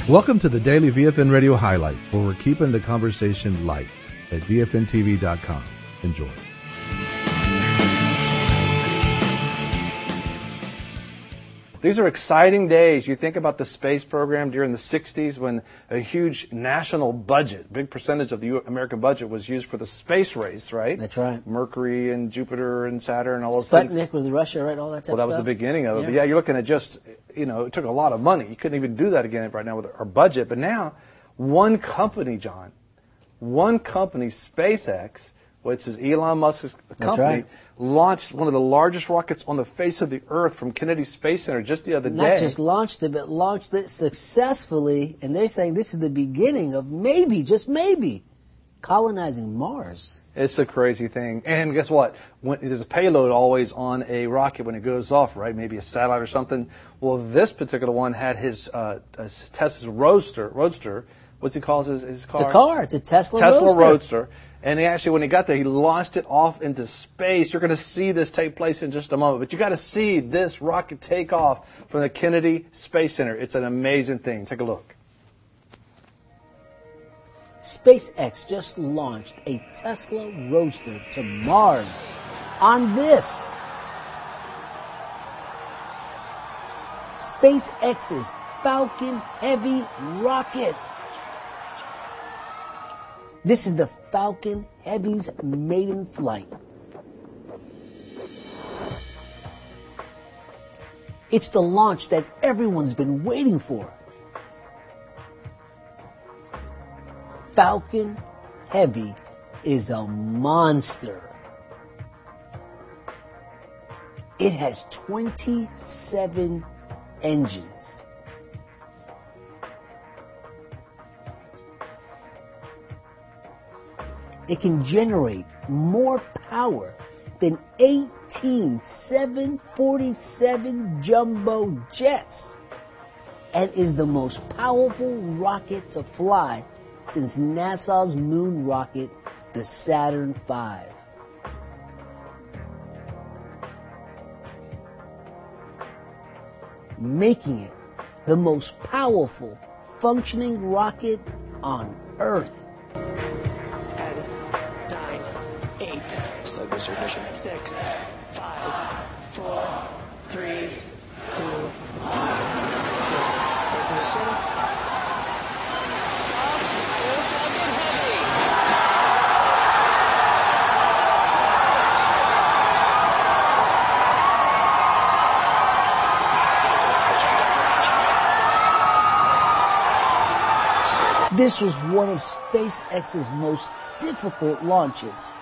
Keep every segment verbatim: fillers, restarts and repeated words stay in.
Welcome to the Daily V F N Radio Highlights, where we're keeping the conversation light at V F N T V dot com. Enjoy. These are exciting days. You think about the space program during the sixties when a huge national budget, big percentage of the American budget was used for the space race, right? That's right. Mercury and Jupiter and Saturn, all those Sputnik things. Sputnik with Russia, right? All that stuff. Well, that was the beginning of it. Yeah. But yeah, you're looking at just, you know, it took a lot of money. You couldn't even do that again right now with our budget. But now, one company, John, one company, SpaceX, which is Elon Musk's company, right. launched one of the largest rockets on the face of the Earth from Kennedy Space Center just the other day. Not just launched it, but launched it successfully, and they're saying this is the beginning of maybe, just maybe, colonizing Mars. It's a crazy thing. And guess what? When, there's a payload always on a rocket when it goes off, right? Maybe a satellite or something. Well, this particular one had his, uh, his Tesla's Roadster. Roadster. What's he calls his, his car? It's a car. It's a Tesla, Tesla Roadster. Roadster. And he actually, when he got there, he launched it off into space. You're going to see this take place in just a moment. But you got to see this rocket take off from the Kennedy Space Center. It's an amazing thing. Take a look. SpaceX just launched a Tesla Roadster to Mars on this. SpaceX's Falcon Heavy rocket. This is the Falcon Heavy's maiden flight. It's the launch that everyone's been waiting for. Falcon Heavy is a monster. It has twenty-seven engines. It can generate more power than eighteen seven forty-seven jumbo jets and is the most powerful rocket to fly since NASA's moon rocket, the Saturn five. Making it the most powerful functioning rocket on Earth. So booster ignition. Six, five, four, three, two, one. Ignition. Off. Falcon Heavy. This was one of SpaceX's most difficult launches.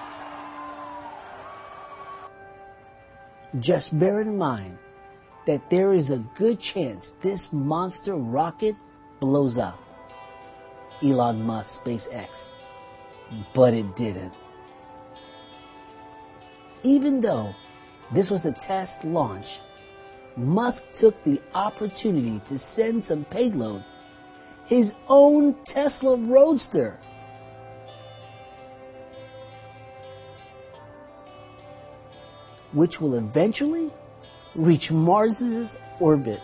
Just bear in mind that there is a good chance this monster rocket blows up. Elon Musk, SpaceX. But it didn't. Even though this was a test launch, Musk took the opportunity to send some payload, his own Tesla Roadster. Which will eventually reach Mars's orbit.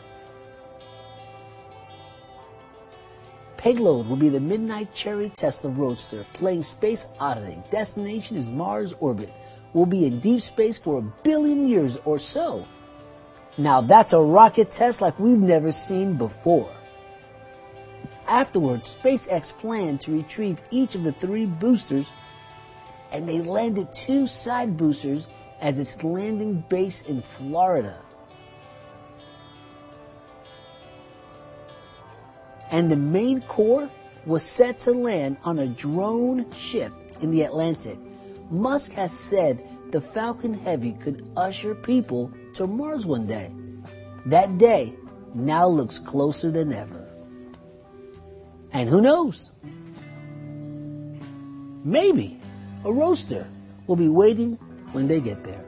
Payload will be the Midnight Cherry Tesla Roadster, playing Space Oddity. Destination is Mars orbit. Will be in deep space for a billion years or so. Now that's a rocket test like we've never seen before. Afterwards, SpaceX planned to retrieve each of the three boosters, and they landed two side boosters as its landing base in Florida. And the main core was set to land on a drone ship in the Atlantic. Musk has said the Falcon Heavy could usher people to Mars one day. That day now looks closer than ever. And who knows? Maybe a roadster will be waiting when they get there.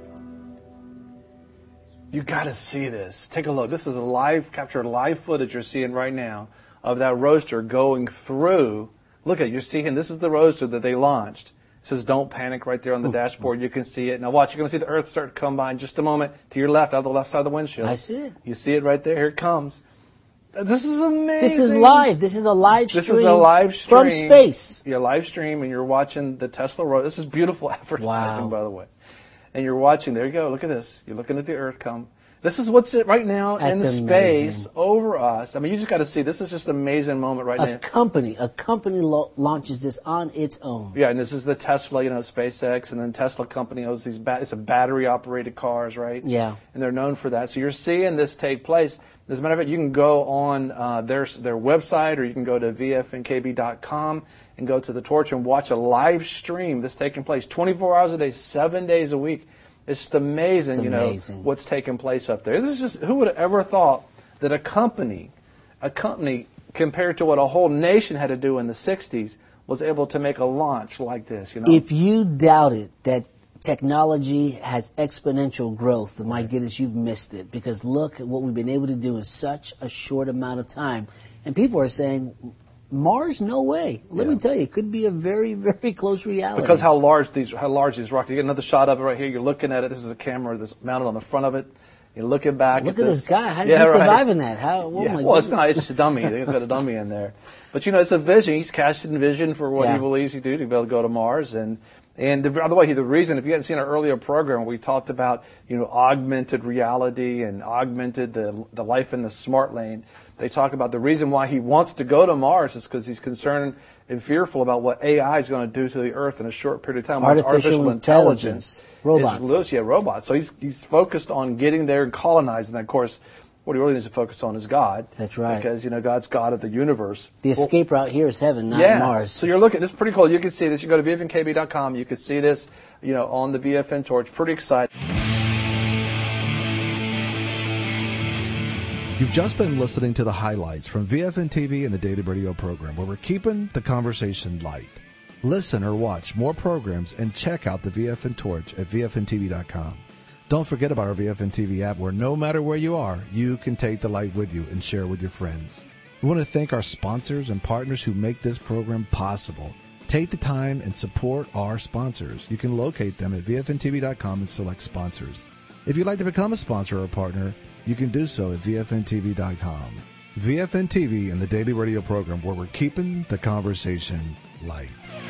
You got to see this. Take a look. This is a live, captured live footage you're seeing right now of that roadster going through. Look at it. You're seeing, this is the roadster that they launched. It says don't panic right there on the dashboard. You can see it. Now watch, you're going to see the Earth start to come by in just a moment to your left, out of the left side of the windshield. I see it. You see it right there. Here it comes. This is amazing. This is live. This is a live stream. This is a live stream from space. Yeah, live stream, and you're watching the Tesla Roadster. This is beautiful advertising, Wow. by the way. And you're watching. There you go. Look at this. You're looking at the Earth come. This is what's it right now That's in the amazing. space over us. I mean, you just got to see. This is just an amazing moment right A now. company, a company lo- launches this on its own. Yeah, and this is the Tesla, you know, SpaceX, and then Tesla company owns these. Ba- it's a battery-operated cars, right? Yeah. And they're known for that. So you're seeing this take place. As a matter of fact, you can go on uh, their their website, or you can go to V F N K B dot com and go to the Torch and watch a live stream that's taking place twenty-four hours a day, seven days a week. It's just amazing, It's you know, amazing. what's taking place up there. This is just, who would have ever thought that a company, a company compared to what a whole nation had to do in the sixties, was able to make a launch like this, you know? If you doubted that technology has exponential growth, my goodness, you've missed it. Because look at what we've been able to do in such a short amount of time. And people are saying, Mars, no way. Let Yeah. me tell you, it could be a very, very close reality. Because how large these how large these rockets. You get another shot of it right here. You're looking at it. This is a camera that's mounted on the front of it. You're looking back. Look at, at this, this guy. How does Yeah, he right. survive in that? How? Oh Yeah. my Well, it's goodness. not. It's a dummy. It's got a dummy in there. But you know, it's a vision. He's casting vision for what Yeah. he believes he do to be able to go to Mars. And and the, by the way, the reason, if you hadn't seen our earlier program, we talked about you know augmented reality and augmented the the life in the smart lane. They talk about the reason why he wants to go to Mars is because he's concerned and fearful about what A I is going to do to the Earth in a short period of time. Once Artificial intelligence. Robots. Is loose, yeah, robots. So he's he's focused on getting there and colonizing that. Of course, what he really needs to focus on is God. That's right. Because you know God's God of the universe. The Well, escape route here is heaven, not yeah. Mars. So you're looking. This is pretty cool. You can see this. You go to V F N K B dot com. You can see this. You know, on the V F N Torch. Pretty exciting. You've just been listening to the highlights from V F N T V and the Daily Radio program, where we're keeping the conversation light. Listen or watch more programs and check out the V F N Torch at V F N T V dot com. Don't forget about our V F N T V app, where no matter where you are, you can take the light with you and share it with your friends. We want to thank our sponsors and partners who make this program possible. Take the time and support our sponsors. You can locate them at V F N T V dot com and select sponsors. If you'd like to become a sponsor or a partner, you can do so at V F N T V dot com. V F N T V and the Daily Radio program, where we're keeping the conversation light.